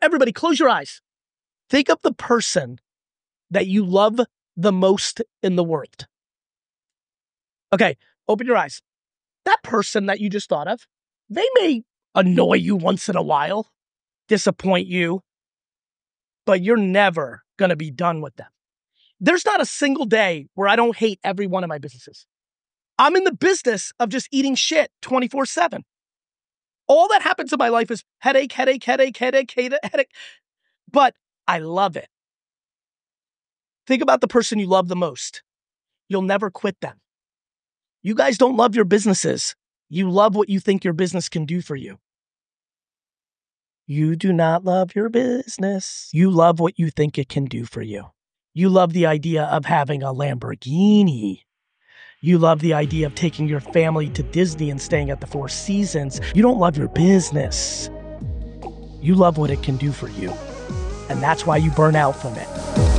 everybody, close your eyes. Think of the person that you love the most in the world. Okay, open your eyes. That person that you just thought of, they may annoy you once in a while, disappoint you, but you're never going to be done with them. There's not a single day where I don't hate every one of my businesses. I'm in the business of just eating shit 24/7. All that happens in my life is headache. But I love it. Think about the person you love the most. You'll never quit them. You guys don't love your businesses. You love what you think your business can do for you. You do not love your business. You love what you think it can do for you. You love the idea of having a Lamborghini. You love the idea of taking your family to Disney and staying at the Four Seasons. You don't love your business. You love what it can do for you. And that's why you burn out from it.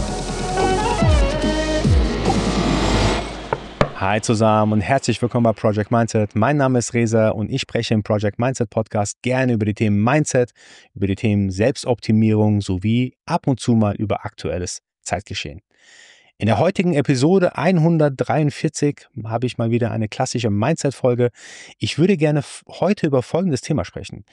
Hi zusammen und herzlich willkommen bei Project Mindset. Mein Name ist Reza und ich spreche im Project Mindset Podcast gerne über die Themen Mindset, über die Themen Selbstoptimierung sowie ab und zu mal über aktuelles Zeitgeschehen. In der heutigen Episode 143 habe ich mal wieder eine klassische Mindset-Folge. Ich würde gerne heute über folgendes Thema sprechen.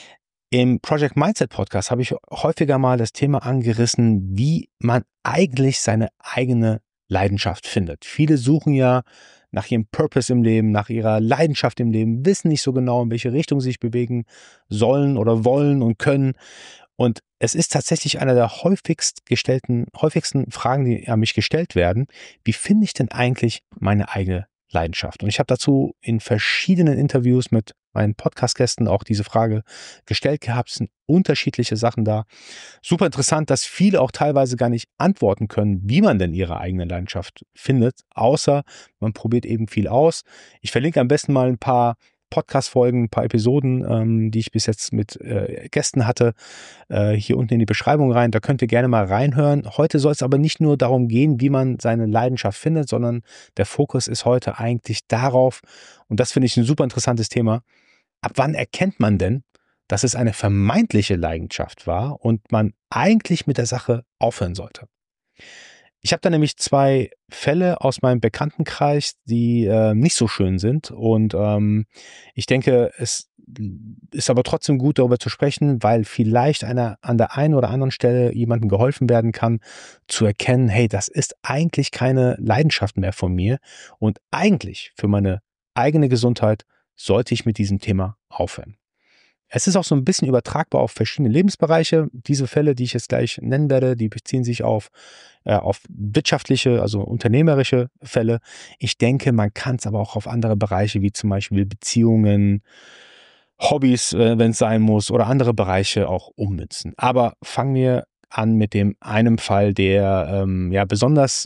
Im Project Mindset Podcast habe ich häufiger mal das Thema angerissen, wie man eigentlich seine eigene Leidenschaft findet. Viele suchen ja nach ihrem Purpose im Leben, nach ihrer Leidenschaft im Leben, wissen nicht so genau, in welche Richtung sie sich bewegen sollen oder wollen und können. Und es ist tatsächlich eine der häufigsten Fragen, die an mich gestellt werden. Wie finde ich denn eigentlich meine eigene Leidenschaft? Und ich habe dazu in verschiedenen Interviews mit meinen Podcast-Gästen auch diese Frage gestellt gehabt. Es sind unterschiedliche Sachen da. Super interessant, dass viele auch teilweise gar nicht antworten können, wie man denn ihre eigene Leidenschaft findet, außer man probiert eben viel aus. Ich verlinke am besten mal ein paar Podcast-Folgen, ein paar Episoden, die ich bis jetzt mit Gästen hatte, hier unten in die Beschreibung rein. Da könnt ihr gerne mal reinhören. Heute soll es aber nicht nur darum gehen, wie man seine Leidenschaft findet, sondern der Fokus ist heute eigentlich darauf, und das finde ich ein super interessantes Thema, ab wann erkennt man denn, dass es eine vermeintliche Leidenschaft war und man eigentlich mit der Sache aufhören sollte? Ich habe da nämlich 2 Fälle aus meinem Bekanntenkreis, die nicht so schön sind. Und ich denke, es ist aber trotzdem gut, darüber zu sprechen, weil vielleicht an der einen oder anderen Stelle jemandem geholfen werden kann, zu erkennen, hey, das ist eigentlich keine Leidenschaft mehr von mir. Und eigentlich für meine eigene Gesundheit sollte ich mit diesem Thema aufhören. Es ist auch so ein bisschen übertragbar auf verschiedene Lebensbereiche. Diese Fälle, die ich jetzt gleich nennen werde, die beziehen sich auf wirtschaftliche, also unternehmerische Fälle. Ich denke, man kann es aber auch auf andere Bereiche, wie zum Beispiel Beziehungen, Hobbys, wenn es sein muss, oder andere Bereiche auch ummünzen. Aber fangen wir an mit dem einem Fall, der besonders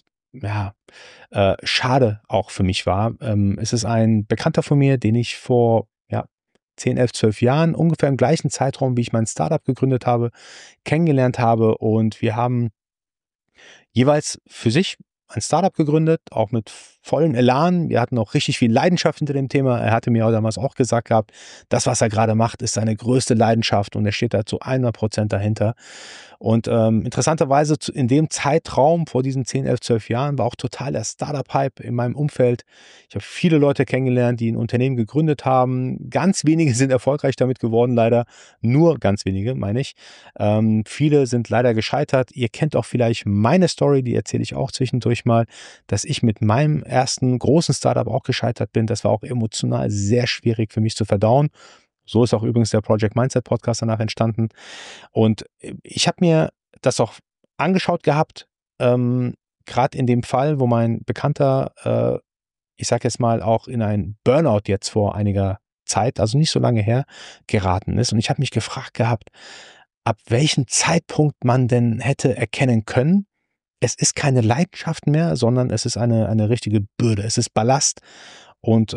schade auch für mich war. Es ist ein Bekannter von mir, den ich vor 10, 11, 12 Jahren, ungefähr im gleichen Zeitraum, wie ich mein Startup gegründet habe, kennengelernt habe, und wir haben jeweils für sich ein Startup gegründet, auch mit vollem Elan. Wir hatten auch richtig viel Leidenschaft hinter dem Thema. Er hatte mir damals auch gesagt gehabt, das, was er gerade macht, ist seine größte Leidenschaft, und er steht da zu 100% dahinter. Und interessanterweise in dem Zeitraum vor diesen 10, 11, 12 Jahren war auch total der Startup-Hype in meinem Umfeld. Ich habe viele Leute kennengelernt, die ein Unternehmen gegründet haben. Ganz wenige sind erfolgreich damit geworden, leider. Nur ganz wenige, meine ich. Viele sind leider gescheitert. Ihr kennt auch vielleicht meine Story, die erzähle ich auch zwischendurch mal, dass ich mit meinem ersten großen Startup auch gescheitert bin. Das war auch emotional sehr schwierig für mich zu verdauen. So ist auch übrigens der Project Mindset Podcast danach entstanden. Und ich habe mir das auch angeschaut gehabt, gerade in dem Fall, wo mein Bekannter, ich sage jetzt mal, auch in einen Burnout jetzt vor einiger Zeit, also nicht so lange her, geraten ist. Und ich habe mich gefragt gehabt, ab welchem Zeitpunkt man denn hätte erkennen können, es ist keine Leidenschaft mehr, sondern es ist eine richtige Bürde, es ist Ballast. Und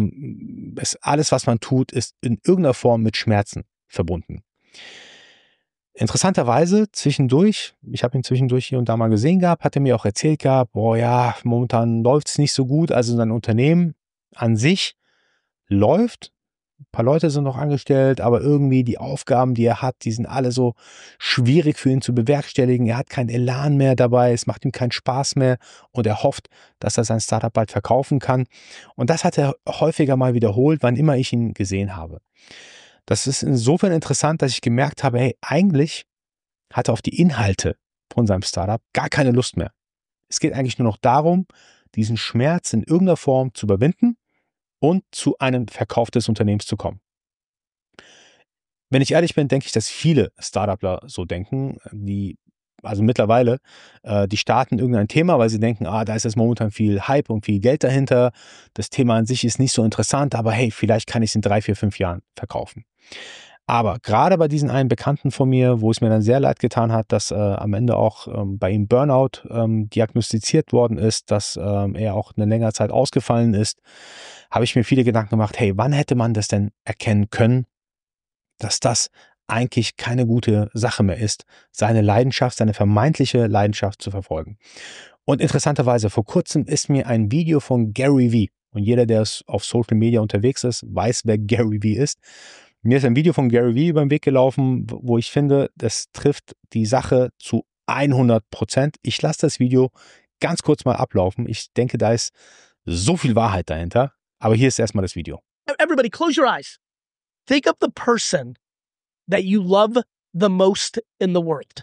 alles, was man tut, ist in irgendeiner Form mit Schmerzen verbunden. Interessanterweise zwischendurch, ich habe ihn zwischendurch hier und da mal gesehen gehabt, hat er mir auch erzählt gehabt, momentan läuft es nicht so gut. Also sein Unternehmen an sich läuft, ein paar Leute sind noch angestellt, aber irgendwie die Aufgaben, die er hat, die sind alle so schwierig für ihn zu bewerkstelligen. Er hat keinen Elan mehr dabei, es macht ihm keinen Spaß mehr und er hofft, dass er sein Startup bald verkaufen kann. Und das hat er häufiger mal wiederholt, wann immer ich ihn gesehen habe. Das ist insofern interessant, dass ich gemerkt habe, hey, eigentlich hat er auf die Inhalte von seinem Startup gar keine Lust mehr. Es geht eigentlich nur noch darum, diesen Schmerz in irgendeiner Form zu überwinden und zu einem Verkauf des Unternehmens zu kommen. Wenn ich ehrlich bin, denke ich, dass viele Startupler so denken, also mittlerweile, die starten irgendein Thema, weil sie denken, da ist jetzt momentan viel Hype und viel Geld dahinter. Das Thema an sich ist nicht so interessant, aber hey, vielleicht kann ich es in 3, 4, 5 Jahren verkaufen. Aber gerade bei diesen einen Bekannten von mir, wo es mir dann sehr leid getan hat, dass am Ende auch bei ihm Burnout diagnostiziert worden ist, dass er auch eine längere Zeit ausgefallen ist, habe ich mir viele Gedanken gemacht, hey, wann hätte man das denn erkennen können, dass das eigentlich keine gute Sache mehr ist, seine Leidenschaft, seine vermeintliche Leidenschaft zu verfolgen. Und interessanterweise, vor kurzem ist mir ein Video von Gary Vee, und jeder, der auf Social Media unterwegs ist, weiß, wer Gary Vee ist. Mir ist ein Video von Gary Vee über den Weg gelaufen, wo ich finde, das trifft die Sache zu 100%. Ich lasse das Video ganz kurz mal ablaufen. Ich denke, da ist so viel Wahrheit dahinter. Aber hier ist erstmal das Video. Everybody, close your eyes. Think of the person that you love the most in the world.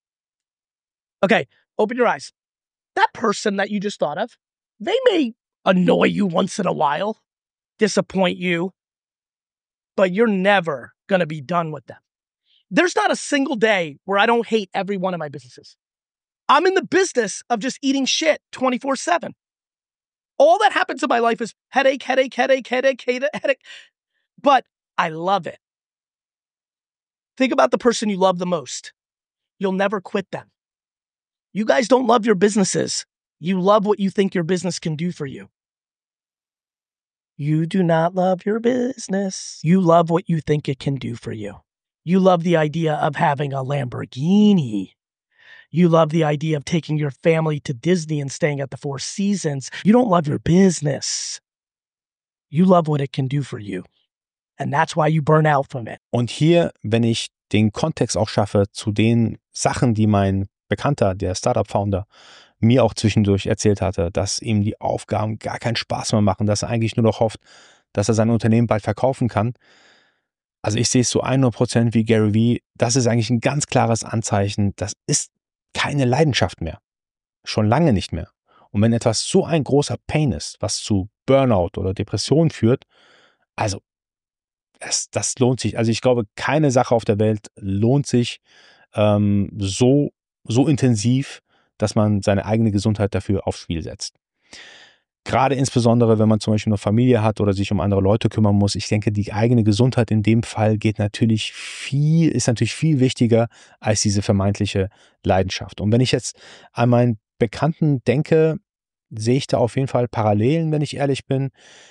Okay, open your eyes. That person that you just thought of, they may annoy you once in a while, disappoint you, but you're never going to be done with them. There's not a single day where I don't hate every one of my businesses. I'm in the business of just eating shit 24/7. All that happens in my life is headache, headache, headache, headache, headache. But I love it. Think about the person you love the most. You'll never quit them. You guys don't love your businesses. You love what you think your business can do for you. You do not love your business. You love what you think it can do for you. You love the idea of having a Lamborghini. You love the idea of taking your family to Disney and staying at the Four Seasons. You don't love your business. You love what it can do for you. And that's why you burn out from it. Und hier, wenn ich den Kontext auch schaffe zu den Sachen, die mein Bekannter, der Startup-Founder, mir auch zwischendurch erzählt hatte, dass ihm die Aufgaben gar keinen Spaß mehr machen, dass er eigentlich nur noch hofft, dass er sein Unternehmen bald verkaufen kann. Also ich sehe es so 100% wie Gary Vee. Das ist eigentlich ein ganz klares Anzeichen. Das ist keine Leidenschaft mehr. Schon lange nicht mehr. Und wenn etwas so ein großer Pain ist, was zu Burnout oder Depression führt, also das lohnt sich. Also ich glaube, keine Sache auf der Welt lohnt sich so intensiv, dass man seine eigene Gesundheit dafür aufs Spiel setzt. Gerade insbesondere, wenn man zum Beispiel eine Familie hat oder sich um andere Leute kümmern muss. Ich denke, die eigene Gesundheit in dem Fall ist natürlich viel wichtiger als diese vermeintliche Leidenschaft. Und wenn ich jetzt an meinen Bekannten denke, sehe ich da auf jeden Fall Parallelen, wenn ich ehrlich bin.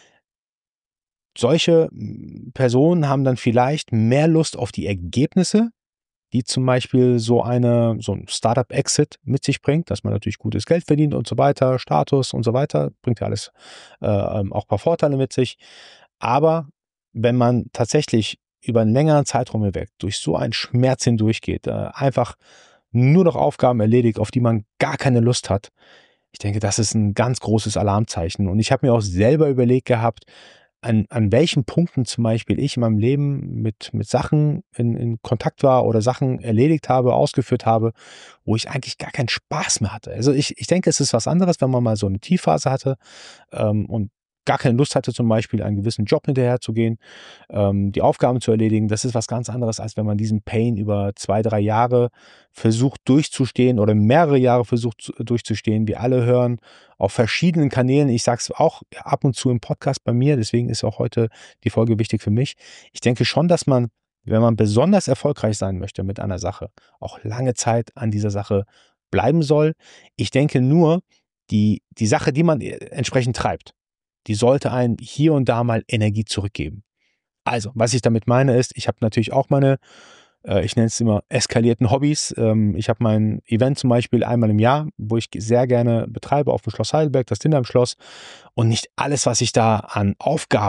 Solche Personen haben dann vielleicht mehr Lust auf die Ergebnisse, die zum Beispiel so ein Startup-Exit mit sich bringt, dass man natürlich gutes Geld verdient und so weiter, Status und so weiter, bringt ja alles auch ein paar Vorteile mit sich. Aber wenn man tatsächlich über einen längeren Zeitraum hinweg durch so einen Schmerz hindurchgeht, einfach nur noch Aufgaben erledigt, auf die man gar keine Lust hat, ich denke, das ist ein ganz großes Alarmzeichen. Und ich habe mir auch selber überlegt gehabt, an welchen Punkten zum Beispiel ich in meinem Leben mit Sachen in Kontakt war oder Sachen erledigt habe, ausgeführt habe, wo ich eigentlich gar keinen Spaß mehr hatte. Also ich denke, es ist was anderes, wenn man mal so eine Tiefphase hatte und gar keine Lust hatte, zum Beispiel einen gewissen Job hinterherzugehen, die Aufgaben zu erledigen. Das ist was ganz anderes, als wenn man diesen Pain über 2, 3 Jahre versucht durchzustehen oder mehrere Jahre versucht durchzustehen. Wir alle hören auf verschiedenen Kanälen. Ich sage es auch ab und zu im Podcast bei mir, deswegen ist auch heute die Folge wichtig für mich. Ich denke schon, dass man, wenn man besonders erfolgreich sein möchte mit einer Sache, auch lange Zeit an dieser Sache bleiben soll. Ich denke nur, die Sache, die man entsprechend treibt, die sollte einem hier und da mal Energie zurückgeben. Also, was ich damit meine ist, ich habe natürlich auch meine, ich nenne es immer eskalierten Hobbys. Ich habe mein Event zum Beispiel einmal im Jahr, wo ich sehr gerne betreibe auf dem Schloss Heidelberg, das Dinner im Schloss. Und nicht alles, was ich da an Aufgaben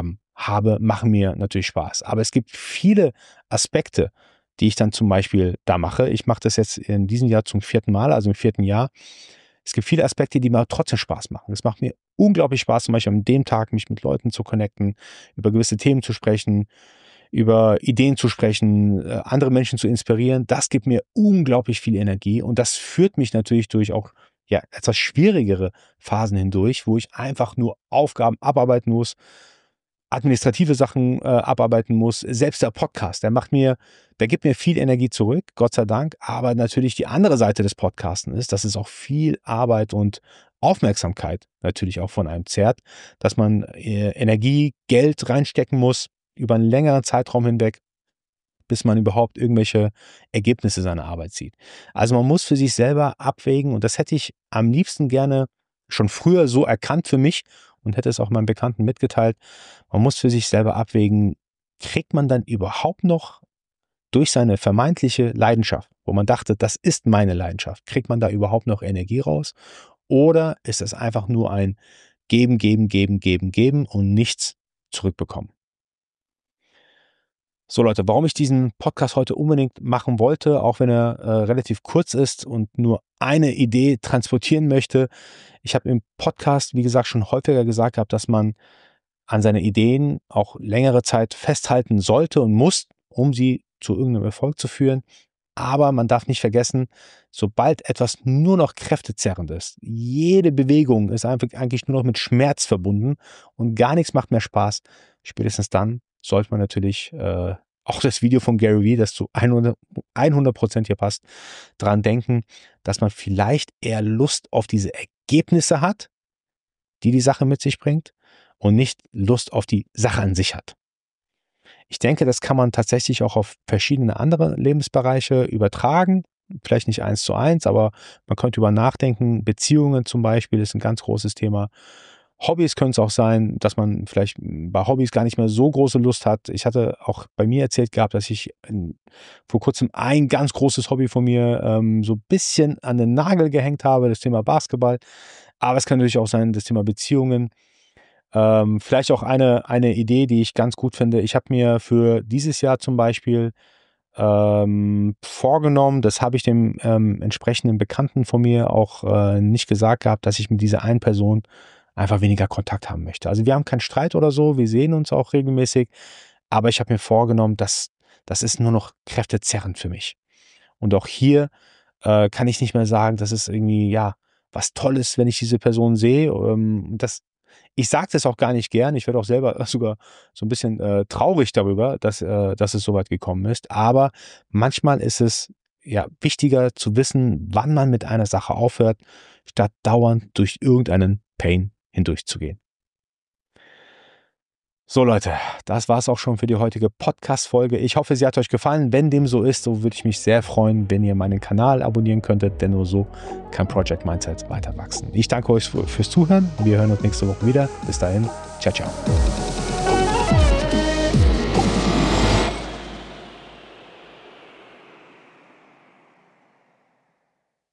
habe, machen mir natürlich Spaß. Aber es gibt viele Aspekte, die ich dann zum Beispiel da mache. Ich mache das jetzt in diesem Jahr zum 4. Mal, also im 4. Jahr. Es gibt viele Aspekte, die mir trotzdem Spaß machen. Es macht mir unglaublich Spaß, zum Beispiel an dem Tag mich mit Leuten zu connecten, über gewisse Themen zu sprechen, über Ideen zu sprechen, andere Menschen zu inspirieren. Das gibt mir unglaublich viel Energie und das führt mich natürlich durch auch etwas schwierigere Phasen hindurch, wo ich einfach nur Aufgaben abarbeiten muss, administrative Sachen abarbeiten muss. Selbst der Podcast, der gibt mir viel Energie zurück, Gott sei Dank. Aber natürlich die andere Seite des Podcasten ist, dass es auch viel Arbeit und Aufmerksamkeit natürlich auch von einem zehrt, dass man Energie, Geld reinstecken muss über einen längeren Zeitraum hinweg, bis man überhaupt irgendwelche Ergebnisse seiner Arbeit sieht. Also man muss für sich selber abwägen und das hätte ich am liebsten gerne schon früher so erkannt für mich und hätte es auch meinen Bekannten mitgeteilt. Man muss für sich selber abwägen, kriegt man dann überhaupt noch durch seine vermeintliche Leidenschaft, wo man dachte, das ist meine Leidenschaft, kriegt man da überhaupt noch Energie raus? Oder ist es einfach nur ein Geben, Geben, Geben, Geben, Geben und nichts zurückbekommen? So Leute, warum ich diesen Podcast heute unbedingt machen wollte, auch wenn er relativ kurz ist und nur eine Idee transportieren möchte. Ich habe im Podcast, wie gesagt, schon häufiger gesagt gehabt, dass man an seine Ideen auch längere Zeit festhalten sollte und muss, um sie zu irgendeinem Erfolg zu führen. Aber man darf nicht vergessen, sobald etwas nur noch kräftezerrend ist, jede Bewegung ist einfach eigentlich nur noch mit Schmerz verbunden und gar nichts macht mehr Spaß, spätestens dann sollte man natürlich auch das Video von Gary Vee, das zu 100% hier passt, dran denken, dass man vielleicht eher Lust auf diese Ergebnisse hat, die Sache mit sich bringt und nicht Lust auf die Sache an sich hat. Ich denke, das kann man tatsächlich auch auf verschiedene andere Lebensbereiche übertragen. Vielleicht nicht 1:1, aber man könnte über nachdenken. Beziehungen zum Beispiel ist ein ganz großes Thema. Hobbys können es auch sein, dass man vielleicht bei Hobbys gar nicht mehr so große Lust hat. Ich hatte auch bei mir erzählt gehabt, dass ich vor kurzem ein ganz großes Hobby von mir so ein bisschen an den Nagel gehängt habe, das Thema Basketball. Aber es kann natürlich auch sein, das Thema Beziehungen. Vielleicht auch eine Idee, die ich ganz gut finde. Ich habe mir für dieses Jahr zum Beispiel vorgenommen, das habe ich dem entsprechenden Bekannten von mir auch nicht gesagt gehabt, dass ich mit dieser einen Person einfach weniger Kontakt haben möchte. Also wir haben keinen Streit oder so, wir sehen uns auch regelmäßig, aber ich habe mir vorgenommen, das ist nur noch kräftezerrend für mich. Und auch hier kann ich nicht mehr sagen, das ist irgendwie, was Tolles, wenn ich diese Person sehe. Ich sage das auch gar nicht gern. Ich werde auch selber sogar so ein bisschen traurig darüber, dass es so weit gekommen ist. Aber manchmal ist es wichtiger zu wissen, wann man mit einer Sache aufhört, statt dauernd durch irgendeinen Pain hindurchzugehen. So Leute, das war es auch schon für die heutige Podcast-Folge. Ich hoffe, sie hat euch gefallen. Wenn dem so ist, so würde ich mich sehr freuen, wenn ihr meinen Kanal abonnieren könntet, denn nur so kann Project Mindset weiter wachsen. Ich danke euch fürs Zuhören. Wir hören uns nächste Woche wieder. Bis dahin, ciao, ciao.